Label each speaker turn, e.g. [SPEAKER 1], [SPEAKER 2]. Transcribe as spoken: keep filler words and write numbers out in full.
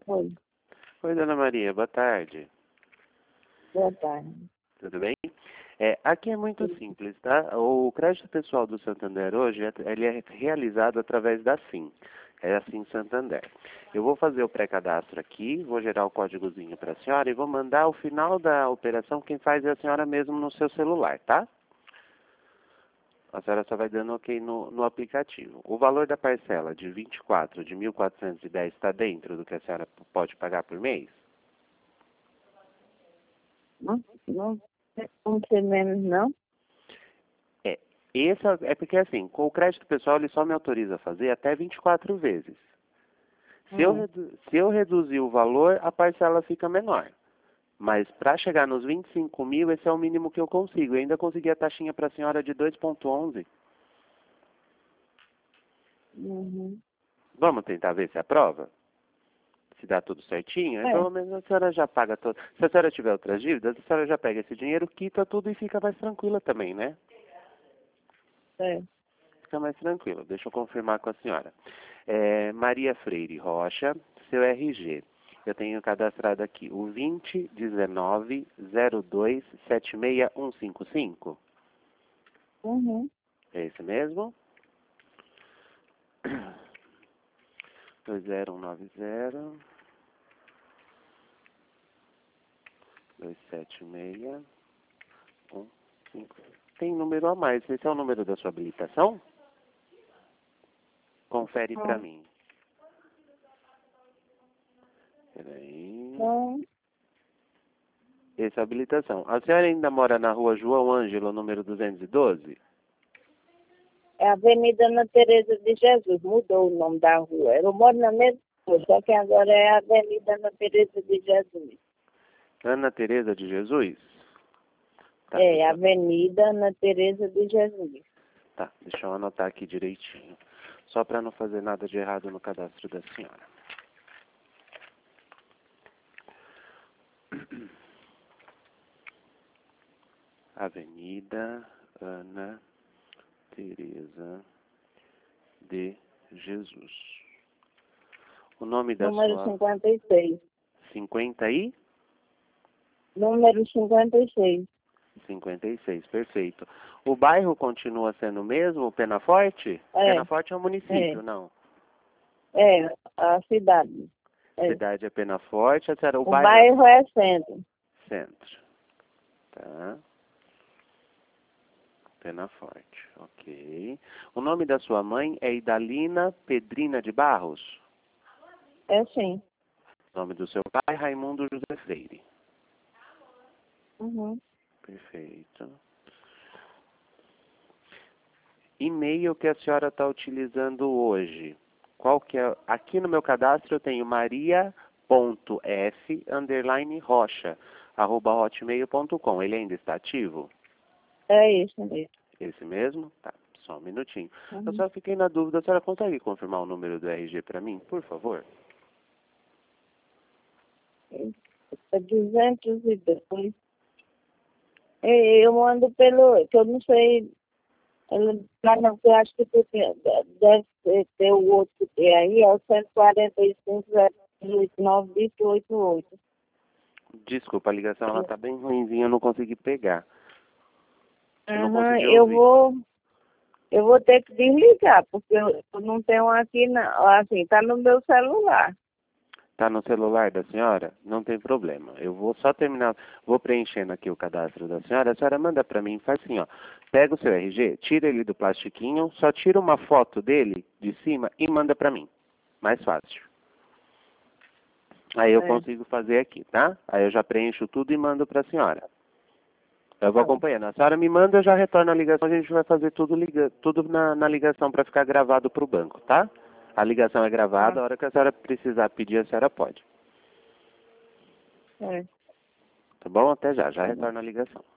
[SPEAKER 1] Oi,
[SPEAKER 2] Oi, dona Maria, boa tarde.
[SPEAKER 1] boa tarde.
[SPEAKER 2] Tudo bem? É, aqui é muito simples, tá? O crédito pessoal do Santander hoje, é- ele é realizado através da SIM. É a SIM Santander. Eu vou fazer o pré-cadastro aqui, vou gerar o códigozinho para a senhora e vou mandar ao final da operação, quem faz é a senhora mesmo no seu celular, tá? A senhora só vai dando ok no, no aplicativo. O valor da parcela de vinte e quatro de mil quatrocentos e dez está dentro do que a senhora pode pagar por mês?
[SPEAKER 1] Não, não tem como ser menos, não?
[SPEAKER 2] É, esse é é porque assim, com o crédito pessoal ele só me autoriza a fazer até vinte e quatro vezes. Se eu,
[SPEAKER 1] Hum.
[SPEAKER 2] redu- se eu reduzir o valor, a parcela fica menor. Mas para chegar nos vinte e cinco mil, esse é o mínimo que eu consigo. Eu ainda consegui a taxinha para a senhora de dois vírgula onze.
[SPEAKER 1] Uhum.
[SPEAKER 2] Vamos tentar ver se aprova? Se dá tudo certinho? Aí
[SPEAKER 1] É,
[SPEAKER 2] pelo menos a senhora já paga todo. Se a senhora tiver outras dívidas, a senhora já pega esse dinheiro, quita tudo e fica mais tranquila também, né?
[SPEAKER 1] é.
[SPEAKER 2] Fica mais tranquila. Deixa eu confirmar com a senhora. É, Maria Freire Rocha, seu R G. Eu tenho cadastrado aqui o vinte dezenove zero dois sete seis um cinco cinco.
[SPEAKER 1] Uhum.
[SPEAKER 2] É esse mesmo? dois zero um nove zero dois sete seis um cinco. Tem número a mais. Esse é o número da sua habilitação? Confere para
[SPEAKER 1] Hum.
[SPEAKER 2] mim. Peraí.
[SPEAKER 1] Então,
[SPEAKER 2] Essa é a habilitação. A senhora ainda mora na rua João Ângelo, número duzentos e doze?
[SPEAKER 1] é a Avenida Ana Teresa de Jesus. Mudou o nome da rua. Eu moro na mesma rua, só que agora é a Avenida Ana Teresa de Jesus.
[SPEAKER 2] Ana Teresa de Jesus? Tá,
[SPEAKER 1] É,
[SPEAKER 2] deixa,
[SPEAKER 1] Avenida Ana Teresa de Jesus.
[SPEAKER 2] tá, deixa eu anotar aqui direitinho. Só para não fazer nada de errado no cadastro da senhora. Avenida Ana Teresa de Jesus. O nome da
[SPEAKER 1] Número
[SPEAKER 2] sua...
[SPEAKER 1] cinquenta e seis.
[SPEAKER 2] cinquenta e?
[SPEAKER 1] Número cinquenta e seis.
[SPEAKER 2] cinquenta e seis, perfeito. O bairro continua sendo o mesmo, Penaforte?
[SPEAKER 1] É,
[SPEAKER 2] Penaforte é um
[SPEAKER 1] é,
[SPEAKER 2] município, não?
[SPEAKER 1] é, a cidade. É.
[SPEAKER 2] Cidade é Penaforte, a senhora, o
[SPEAKER 1] O
[SPEAKER 2] bairro é
[SPEAKER 1] bairro é centro.
[SPEAKER 2] centro. Tá, Penaforte, ok. O nome da sua mãe é Idalina Pedrina de Barros?
[SPEAKER 1] É sim.
[SPEAKER 2] O nome do seu pai, Raimundo José Freire.
[SPEAKER 1] Uhum.
[SPEAKER 2] Perfeito. E-mail que a senhora está utilizando hoje. Qual que é? Aqui no meu cadastro eu tenho maria.f underline rocha arroba hotmail ponto com. Ele ainda está ativo?
[SPEAKER 1] É isso mesmo.
[SPEAKER 2] Esse mesmo? Tá, só um minutinho. Eu
[SPEAKER 1] Uhum.
[SPEAKER 2] só fiquei na dúvida, a senhora consegue confirmar o número do R G para mim, por favor?
[SPEAKER 1] É duzentos e dois. É, eu mando pelo, que eu não sei, eu, lá não, eu acho que tu tem, deve ter, ter o outro que tem aí, é o cento e quarenta e cinco, zero oito nove, oito oito oito.
[SPEAKER 2] Desculpa, a ligação ela tá bem ruinzinha, eu não consegui pegar. Eu não
[SPEAKER 1] Uhum,
[SPEAKER 2] consegui
[SPEAKER 1] eu
[SPEAKER 2] ouvir.
[SPEAKER 1] vou, eu vou ter que desligar, porque eu, eu não tenho aqui, não, assim, tá no meu celular.
[SPEAKER 2] Tá no celular da senhora? Não tem problema. Eu vou só terminar, vou preenchendo aqui o cadastro da senhora. A senhora manda para mim, faz assim, ó. Pega o seu R G, tira ele do plastiquinho, só tira uma foto dele de cima e manda para mim. Mais fácil. Aí eu
[SPEAKER 1] É,
[SPEAKER 2] consigo fazer aqui, tá? Aí eu já preencho tudo e mando para a senhora. Eu vou
[SPEAKER 1] tá bom.
[SPEAKER 2] acompanhando. A senhora me manda, eu já retorno a ligação. A gente vai fazer tudo, liga, tudo na, na ligação para ficar gravado para o banco, tá? A ligação é gravada,
[SPEAKER 1] Tá,
[SPEAKER 2] a hora que a senhora precisar pedir, a senhora pode.
[SPEAKER 1] é,
[SPEAKER 2] Tá bom? Até já, já
[SPEAKER 1] tá bom.
[SPEAKER 2] retorno a ligação.